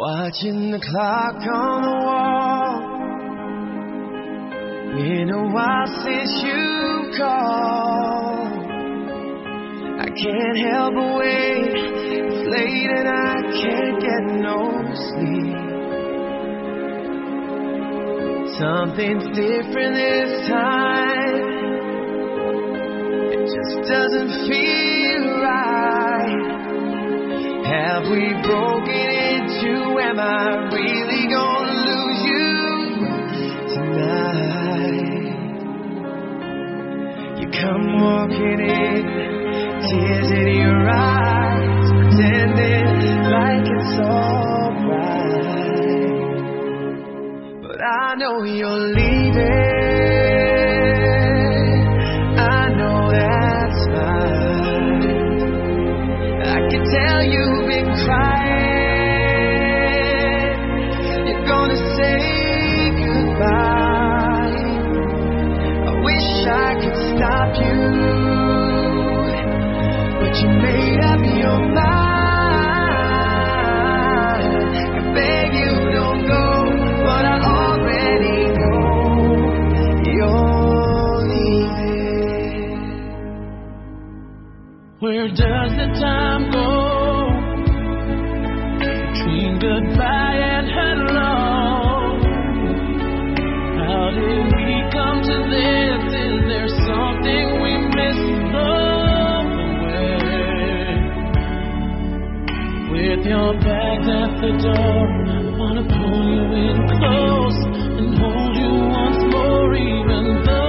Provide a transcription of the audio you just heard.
Watching the clock on the wall. Been a while since you called. I can't help but wait. It's late and I can't get no sleep. Something's different this time. It just doesn't feel right. Have we broken into? Am I really gonna lose you tonight? You come walking in, tears in your eyes, pretending like it's alright. But I know you're leaving. I know that's fine. I can tell you've been crying. You're gonna say goodbye. I wish I could stop you, but you made up your mind. I beg you don't go, but I already know you're leaving. Where does the time go between goodbye and hello? How did we come to this? Is there something we missed along the way? With your bags at the door, wanna pull you in close and hold you once more, even though